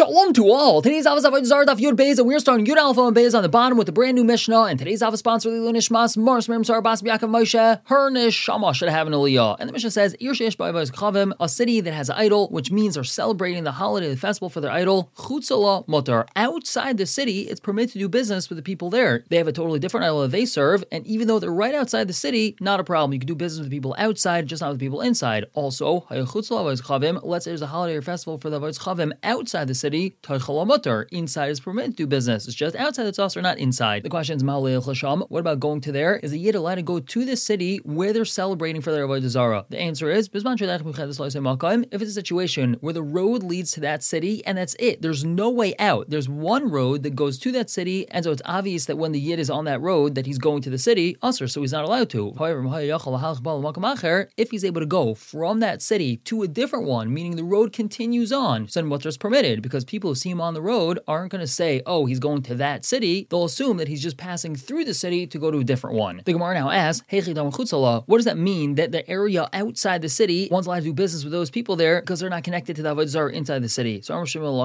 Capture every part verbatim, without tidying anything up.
Shalom to all. Today's Avos Avodah Zarah Daf Yud Beis, and we're starting Yud Alpha and Beis on the bottom with the brand new Mishnah. And today's Avos sponsor Lilu Nishmas Mars Miriam Sarah Bas Yaakov Moshe. Her neshama should have an aliyah. And the Mishnah says, Ir Sheish Ba'avos Chavim, a city that has an idol, which means they're celebrating the holiday, the festival for their idol. Chutzala Mutar. Outside the city, it's permitted to do business with the people there. They have a totally different idol that they serve, and even though they're right outside the city, not a problem. You can do business with the people outside, just not with the people inside. Also, let's say there's a holiday or festival for the Avodah Chavim outside the city, inside is permitted to do business. It's just outside that's also not inside. The question is, what about going to there? Is the Yid allowed to go to the city where they're celebrating for their Avodah Zarah? The answer is, if it's a situation where the road leads to that city and that's it, there's no way out. There's one road that goes to that city, and so it's obvious that when the Yid is on that road that he's going to the city, usher, so he's not allowed to. However, if he's able to go from that city to a different one, meaning the road continues on, so then what's just permitted? Because people who see him on the road aren't going to say, oh, he's going to that city. They'll assume that he's just passing through the city to go to a different one. The Gemara now asks, what does that mean that the area outside the city, one's allowed to do business with those people there because they're not connected to the Avodah Zarah inside the city? So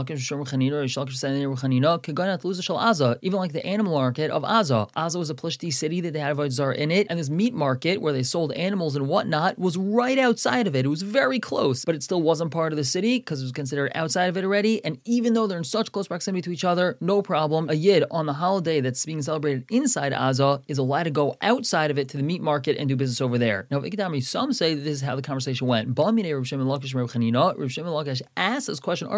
even like the animal market of Aza. Aza was a Plishti city that they had Avodah Zarah in it, and this meat market where they sold animals and whatnot was right outside of it. It was very close, but it still wasn't part of the city because it was considered outside of it already. And even though they're in such close proximity to each other, no problem. A Yid on the holiday that's being celebrated inside Aza is allowed to go outside of it to the meat market and do business over there. Now, some say that this is how the conversation went. Rav Shimon Lakish asked this question,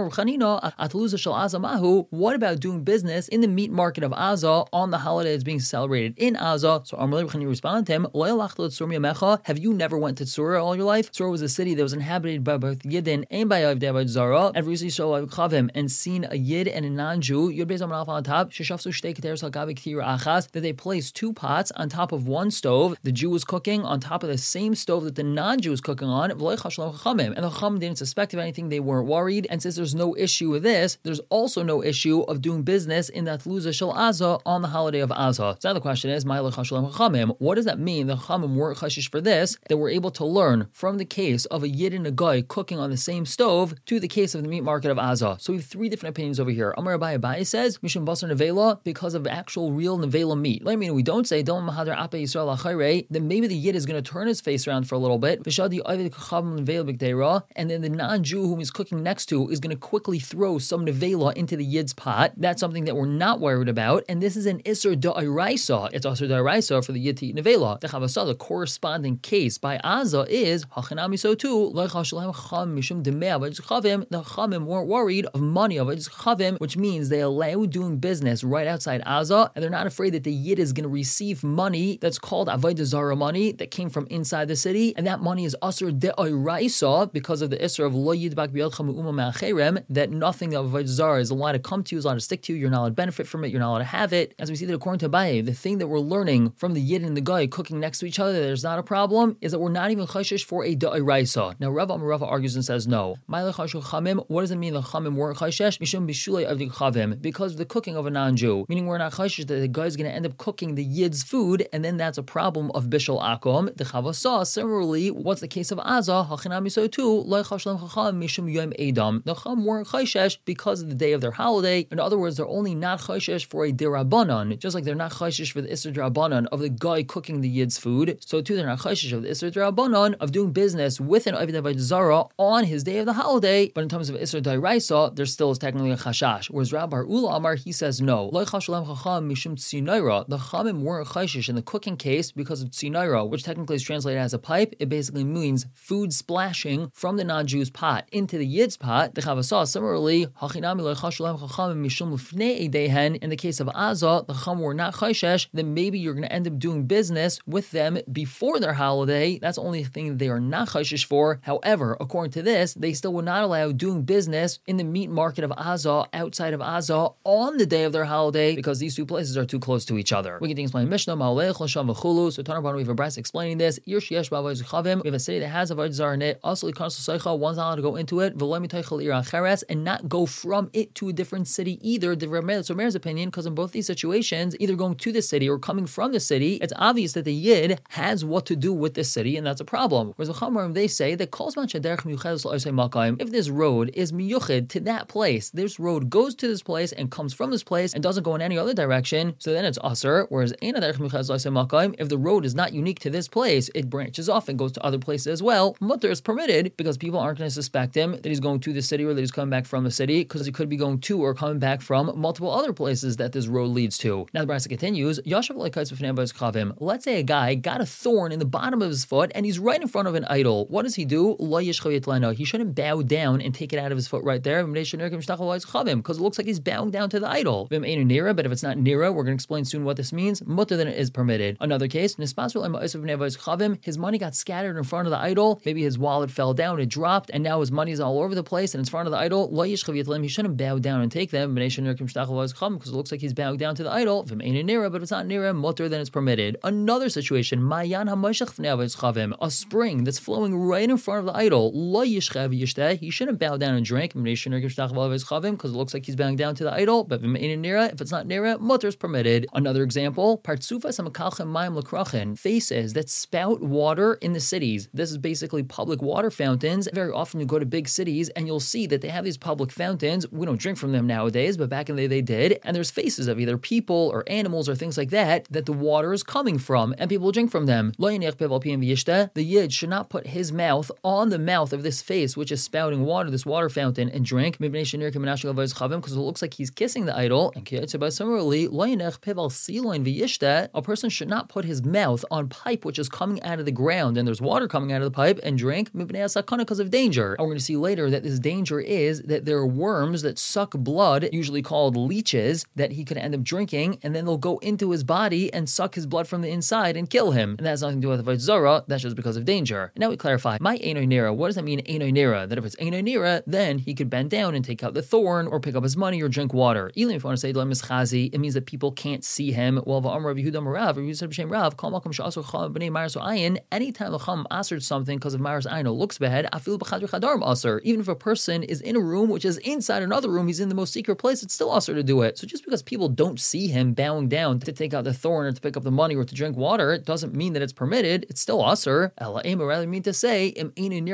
what about doing business in the meat market of Aza on the holiday that's being celebrated in Aza? So Amr Lev Chani responded to him, have you never went to Tzura all your life? Tzura was a city that was inhabited by both Yidden and by Avodah Zarah, and recently saw Chavim and seen a Yid and a non-Jew, Yud Beis Amar on top, that they placed two pots on top of one stove. The Jew was cooking on top of the same stove that the non-Jew was cooking on, and the Chacham didn't suspect of anything, they weren't worried, and since there's no issue with this, there's also no issue of doing business in that Luza Shel Aza on the holiday of Aza. So now the question is, what does that mean? The Chachamim weren't chashish for this, that we're able to learn from the case of a Yid and a guy cooking on the same stove to the case of the meat market of Aza. So we have three different opinions over here. Amar Abai Abai says, Mishum Basar Nevela, because of actual real Nevela meat. I mean, we don't say, don't Mahadar Ape Yisrael Achayre, then maybe the Yid is going to turn his face around for a little bit, and then the non-Jew whom he's cooking next to is going to quickly throw some Nevela into the Yid's pot. That's something that we're not worried about, and this is an Isser Da'iraisa. It's Isser Da'iraisa for the Yid to eat Nevela. The Chavasah, the corresponding case by Aza is, Hachanami so too, the Chamim weren't worried of money of Chavim, which means they allow doing business right outside Aza, and they're not afraid that the Yid is going to receive money that's called Avodah Zarah money that came from inside the city, and that money is Asur De'oraisa because of the Isser of Lo Yidbak B'yadcha Me'uma Me'acherem, that nothing of Avodah Zarah is allowed to come to you, is allowed to stick to you, you're not allowed to benefit from it, you're not allowed to have it. As we see that according to Abaye, the thing that we're learning from the Yid and the guy cooking next to each other, that there's not a problem, is that we're not even chashish for a De'oraisa. Now Rav Amar argues and says no. What does it mean the Chamim weren't chashish? Mishum b'shulei avdi chavim, because of the cooking of a non-Jew. Meaning we're not chashish that the guy's going to end up cooking the Yid's food, and then that's a problem of bishul akom. The Chavasah, similarly, what's the case of Aza? Hachinami so too. Lo chashlam chacham mishum yom edam. The Chacham weren't chashish because of the day of their holiday. In other words, they're only not chashish for a derabanan, just like they're not chashish for the isser derabanan of the guy cooking the Yid's food. So too, they're not chashish of the isser derabanan of doing business with an Avodah Zarah on his day of the holiday. But in terms of isser deraisa, there still is technically a chashash. Whereas Rabbi Ula Amar, he says no. Lo chashalem chacham mishum tzinaira. The Chamim weren't chashish in the cooking case because of tzinaira, which technically is translated as a pipe. It basically means food splashing from the non-Jew's pot into the Yid's pot. The Chavasah, similarly, hachinami lo chashalem chacham mishum lefnei edehen. In the case of Aza, the Chacham were not chashish. Then maybe you're going to end up doing business with them before their holiday. That's the only thing that they are not chashish for. However, according to this, they still would not allow doing business in the meat market of Aza outside of Aza on the day of their holiday because these two places are too close to each other. We can explain Mishnah, Ma'olech, Lasham, V'chulu. So Tanarban, we have a brass explaining this. Ir sheyesh b'avodah chavim. We have a city that has Avodah Zarah in it. Also, one's not allowed to go into it. V'lo mitaychel ir acheres, and not go from it to a different city either. The Rameir's opinion, because in both these situations, either going to the city or coming from the city, it's obvious that the Yid has what to do with the city, and that's a problem. Whereas the Chamarim, they say that if this road is miyuched to that that place. This road goes to this place and comes from this place and doesn't go in any other direction, so then it's asur. Whereas if the road is not unique to this place, it branches off and goes to other places as well, mutter is permitted because people aren't going to suspect him that he's going to the city or that he's coming back from the city, because he could be going to or coming back from multiple other places that this road leads to. Now the Brisa continues, let's say a guy got a thorn in the bottom of his foot and he's right in front of an idol. What does he do? He shouldn't bow down and take it out of his foot right there, because it looks like he's bowing down to the idol. But if it's not nira, we're going to explain soon what this means, mutter then it is permitted. Another case, his money got scattered in front of the idol, maybe his wallet fell down, it dropped, and now his money is all over the place and it's in front of the idol. He shouldn't bow down and take them, because it looks like he's bowing down to the idol. But if it's not nira, mutter then it's permitted. Another situation, a spring that's flowing right in front of the idol, he shouldn't bow down and drink, because it looks like he's bowing down to the idol. But if it's not nira, mutter is permitted. Another example, faces that spout water in the cities. This is basically public water fountains. Very often you go to big cities and you'll see that they have these public fountains. We don't drink from them nowadays, but back in the day they did. And there's faces of either people or animals or things like that that the water is coming from, and people drink from them. The yid should not put his mouth on the mouth of this face which is spouting water, this water fountain, and drink, because it looks like he's kissing the idol. And similarly, a person should not put his mouth on pipe which is coming out of the ground and there's water coming out of the pipe and drink, because of danger. And we're going to see later that this danger is that there are worms that suck blood, usually called leeches, that he could end up drinking, and then they'll go into his body and suck his blood from the inside and kill him. And that has nothing to do with avodah zarah, that's just because of danger. And now we clarify, my einoi nira, what does that mean, einoi nira? That if it's einoi nira, then he could bend down and take out the thorn or pick up his money or drink water. Even if you want to say it means that people can't see him. Well, anytime the Chum assered something because of Maris Aino looks bad, even if a person is in a room which is inside another room, he's in the most secret place, it's still asser to do it. So just because people don't see him bowing down to take out the thorn or to pick up the money or to drink water, it doesn't mean that it's permitted. It's still asser. Rather mean to say, if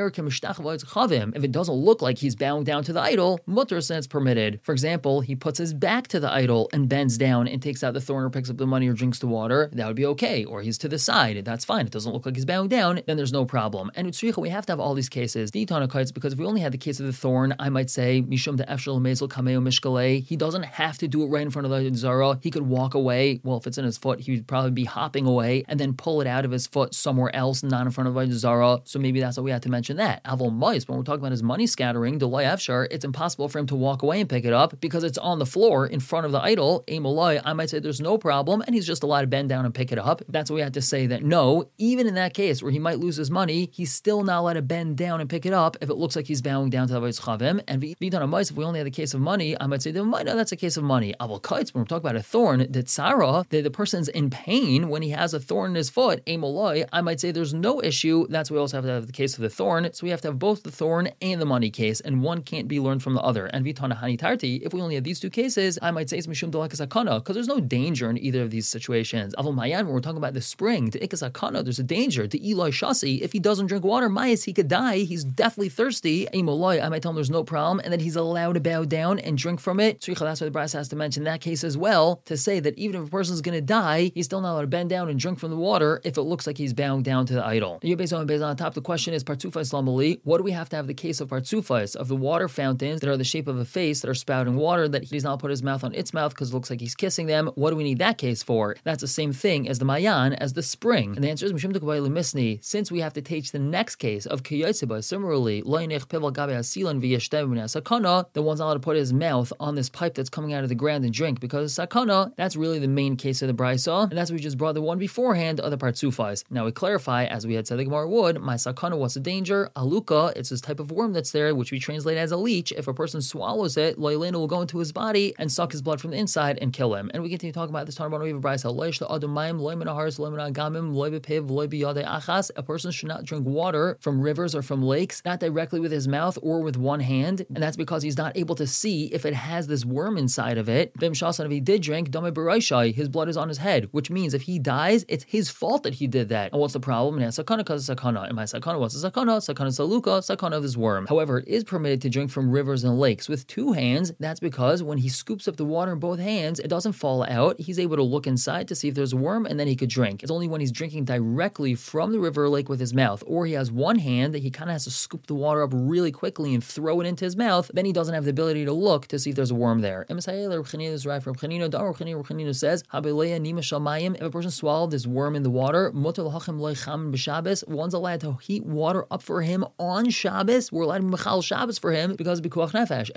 it doesn't look like he's bowing down to the idol, mutter says it's permitted. For example, he puts his back to the idol and bends down and takes out the thorn or picks up the money or drinks the water, that would be okay. Or he's to the side, that's fine. It doesn't look like he's bowing down, then there's no problem. And Utsricha, we have to have all these cases. Because if we only had the case of the thorn, I might say, Mishum de Efshel Mezel Kameo Mishkale, he doesn't have to do it right in front of the Zara. He could walk away. Well, if it's in his foot, he would probably be hopping away and then pull it out of his foot somewhere else, not in front of the Zara. So maybe that's why we had to mention that. Avol Mois, when we're talking about his money scattering, the Loy Efshar, it's impossible for him to walk away and pick it up because it's on the floor in front of the idol. Amoloi, I might say there's no problem, and he's just allowed to bend down and pick it up. That's why we had to say that no, even in that case where he might lose his money, he's still not allowed to bend down and pick it up if it looks like he's bowing down to the Avodas Chavim. And if we only had the case of money, I might say, then no, that's a case of money. Avol Kaitz, when we're talking about a thorn, that Tzara, that the person's in pain when he has a thorn in his foot, Amoloi, I might say there's no issue. That's why we also have to have the case of the thorn. So we have to have both the thorn and the money case, and one can't be learned from the other. And Vitana Hani Tarti, if we only had these two cases, I might say it's Mishum Delakas Akana, because there's no danger in either of these situations. Avol Mayan, when we're talking about the spring, to Ikas Akana, there's a danger. To Eloi Shasi, if he doesn't drink water, Mayas, he could die. He's deathly thirsty. Amoloi, I might tell him there's no problem, and that he's allowed to bow down and drink from it. So that's why the Bryce has to mention that case as well, to say that even if a person's going to die, he's still not allowed to bend down and drink from the water if it looks like he's bowing down to the idol. Based on based on top, the question is Partsufais Lamali. What do we have to have the case of Partsufais, of the water fountains that are the shape of a face that are spouting water that he's not put his mouth on its mouth because it looks like he's kissing them? What do we need that case for? That's the same thing as the Mayan, as the spring. And the answer is Mishum Tukavai Lemisni. Since we have to teach the next case of Kiyotziba, similarly, Loinech Pival Gabe Asilan Viyashtem Sakana, the one's allowed to put his mouth on this pipe that's coming out of the ground and drink because Sakana, that's really the main case of the Brisa, and that's what we just brought the one beforehand of the Partsufais. Now we clarify, as we had said the Gemara would, my Sakana, what's the danger? Aluka, it's this type of worm that's there, which we translate as a leech. If a person swallows it, Loilena will go into his body and suck his blood from the inside and kill him. And we continue talking about this Tanah B'Naviv Brisa. A person should not drink water from rivers or from lakes, not directly with his mouth or with one hand, and that's because he's not able to see if it has this worm inside of it. If he did drink, his blood is on his head, which means if he dies, it's his fault that he did that. And what's the problem? And sakana because sakana. And my sakana, what's the sakana? Sakana saluka, sakana of this worm. However, it is permitted to drink from rivers rivers and lakes. With two hands, that's because when he scoops up the water in both hands, it doesn't fall out. He's able to look inside to see if there's a worm, and then he could drink. It's only when he's drinking directly from the river or lake with his mouth, or he has one hand that he kind of has to scoop the water up really quickly and throw it into his mouth, then he doesn't have the ability to look to see if there's a worm there. This is right from Chanina. Chanina says, if a person swallowed this worm in the water, one's allowed to heat water up for him on Shabbos. We're allowed to mechal Shabbos for him because of Bikuach Nefesh.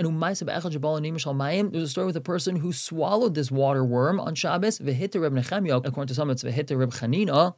And there's a story with a person who swallowed this water worm on Shabbos. According to some, it's Vehita Reb Chanina,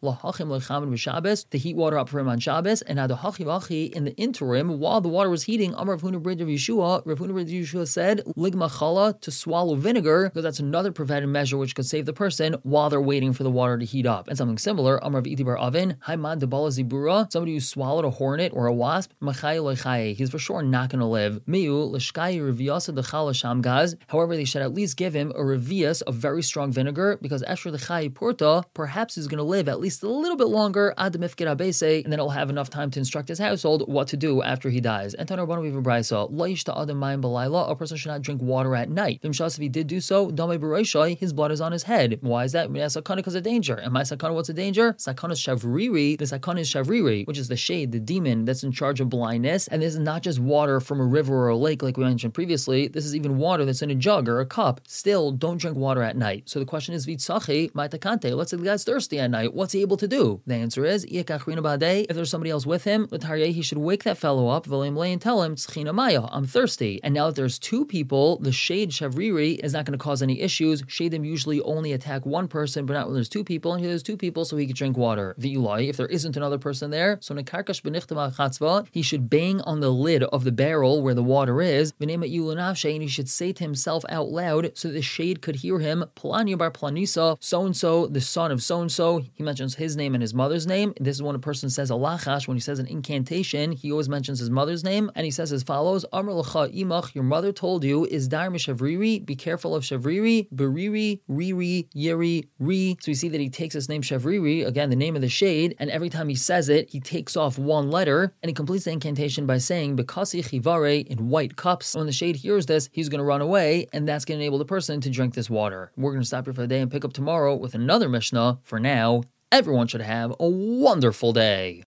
to heat water up for him on Shabbos. And now the Hachi Vachi, in the interim, while the water was heating, Amar Rav Huna Brid Rav Yeshua, Rav Huna Brid Yeshua said, Ligma Chala, to swallow vinegar, because that's another preventive measure which could save the person while they're waiting for the water to heat up. And something similar, Amar Rav Iti Bar Avin, Haimad Debala Zibura, somebody who swallowed a hornet or a wasp, Machai Loichai, he's for sure not going to live. Miu, Lishkai Reviasa de Chala Shamgaz, however, they should at least give him a revias of very strong vinegar, because Esher the Chai Porta, perhaps he's going to live at least a little bit longer, Ad Mifkid Abese, and then he'll have enough time to instruct his household what to do after he dies. And Tanar Banu Viva Braisa, Laishta Adam Mayim Balayla, a person should not drink water at night. Vimshas, if he did do so, Dame Barashai, his blood is on his head. Why is that? Sakana because of danger. And my sakana, what's a danger? Sakana is shavriri. The sakana is shavriri, which is the shade, the demon that's in charge of blindness. And this is not just water from a river or a lake like we mentioned previously. This is even water that's in a jug or a cup. Still, don't drink water at night. So the question is, vitzachi maitakante. Let's say the guy's thirsty at night. What's he able to do? The answer is, if there's somebody else with him, he should wake that fellow up and tell him, I'm thirsty. And now that there's two people, the shade shavriri is not going to cause any issues. Shadim usually only attack one person, but not when there's two people. And here there's two people, so he could drink water. V'ilai, if there isn't another person there, so nekarkash b'nichtama chatzva, he should bang on the lid of the barrel where the water is. V'nemat yulanavshe, and he should say to himself out loud, so the shade could hear him. Planya bar planisa, so and so, the son of so and so. He mentions his name and his mother's name. This is when a person says a lachash. When he says an incantation, he always mentions his mother's name, and he says as follows: Amr l'cha imach, your mother told you, is dar mishavriri, be careful of shavriri, beriri, riri, yeri, ri. So you see that he takes his name shavriri, again the name of the shade, and every time he says it, he takes off one letter, and he completes the incantation by saying bekasi chivare, in white cups. When the shade hears this, he's going to run away, and that's going to enable the person to drink this water. We're going to stop here for the day and pick up tomorrow with another Mishnah. For now, everyone should have a wonderful day.